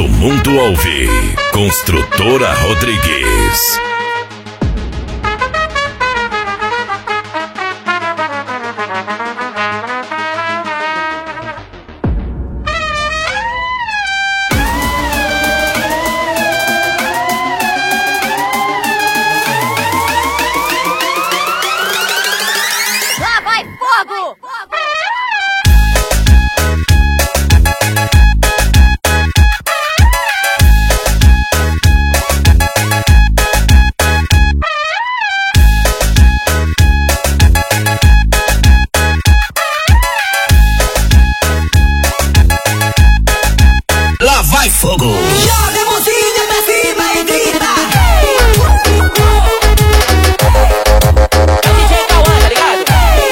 Todo mundo ouve. Construtora Rodrigues. Lá vai fogo! Lá vai fogo! Joga a mãozinha pra cima e grita. É o DJ Cauã, tá ligado?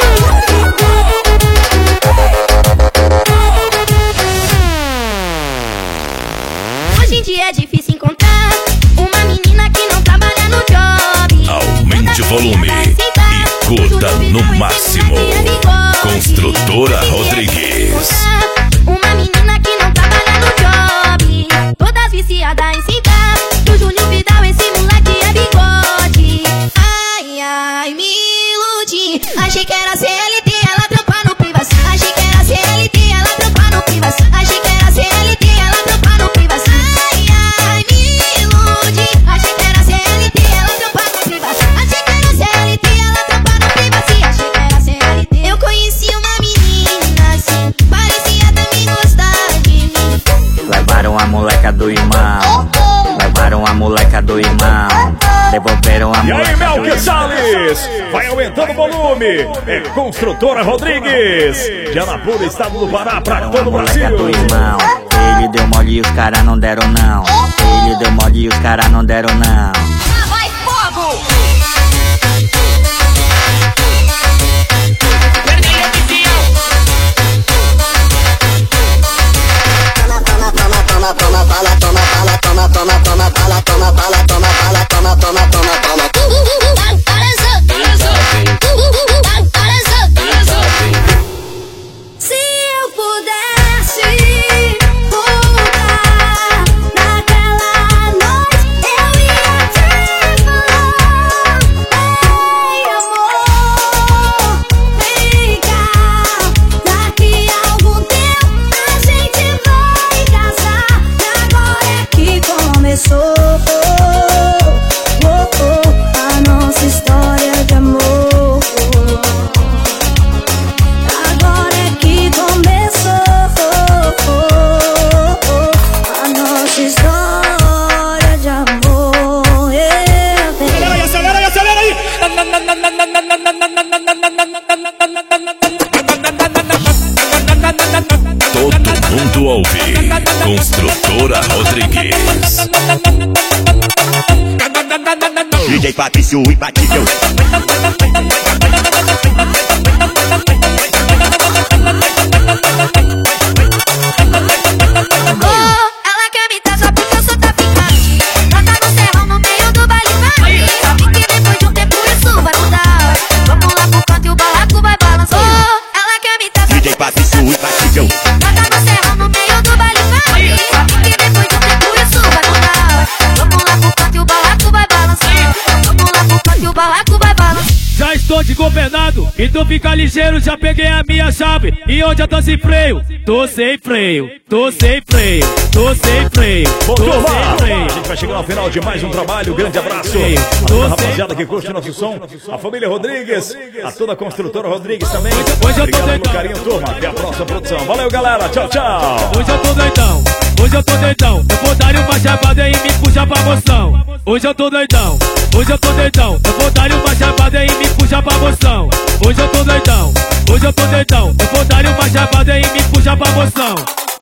Hoje em dia é difícil encontrar uma menina que não trabalha no job. Aumente o volume e curta no máximo. Construtora Rodrigues. Uma menina que não trabalha no job, todas viciadas em cigarro. Do Júnior Vidal, esse moleque é bigode. Ai, ai, me iludi. Achei que era CLT, ela trampa no Privas. Achei que era CLT, ela trampa no Privas. Achei que era CLT, ela trampa no Privas. Ai, ai, me iludi. Achei que era CLT, ela trampa no Privas. Achei que era CLT, ela trampa no Privas. E achei que era CLT. Eu conheci uma menina assim, parecia também gostar de mim. Levaram a moleca do irmão. Levaram a moleca do irmão. Devolveram a E moleca aí, do Melque irmão. Salles, vai aumentando o volume. É Construtora Rodrigues, de Anapura, estado do Pará, pra Levaram a todo o moleca Brasil. do irmão. Ele deu mole e os caras não deram não. Ele deu mole e os caras não deram não. Lá vai fogo! Vermelho oficial. Se eu pudesse voltar naquela noite, eu ia te falar: ei, amor, vem cá. Daqui a algum tempo a gente vai casar. E agora é que começou a nossa história de amor. Agora é que começou a nossa história de amor. Acelera aí, acelera aí. Todo mundo ouve. Construtora Rodrigues. DJ Patrício imbatível. Ela quer me dar só porque eu sou traficante. Ela tá no serrão no meio do baile, vai. E que depois de um tempo isso vai mudar. Vamos lá pro canto e o barraco vai balançar. Ela quer me dar só DJ Patrício imbatível. ela tá no serrão no meio do baile, vai. E que depois de um tempo isso vai mudar. Vamos lá pro canto e o barraco vai balançar. Vamos lá pro canto e o barraco vai balançar. Já estou de governado, e tu fica ligeiro, já peguei a minha chave. E onde eu tô sem freio? Tô sem freio, tô sem freio, tô sem freio, Bom, tô turma, sem a freio. gente vai chegando ao final de mais um trabalho. Grande abraço a toda a rapaziada que curte o nosso som, a família Rodrigues, a toda a Construtora Rodrigues também. Hoje eu tô Obrigado pelo doidão. carinho, turma. Até a próxima produção. Valeu, galera. Tchau, tchau. Hoje eu tô doidão, hoje eu tô doidão. Eu vou dar uma chavada e me puxa pra moção. Hoje eu tô doidão, hoje eu tô doidão. Eu vou dar uma chavada e me puxa pra moção. Hoje eu tô doidão, hoje eu tô doidão. Eu vou dar uma chavada e me puxa pra moção.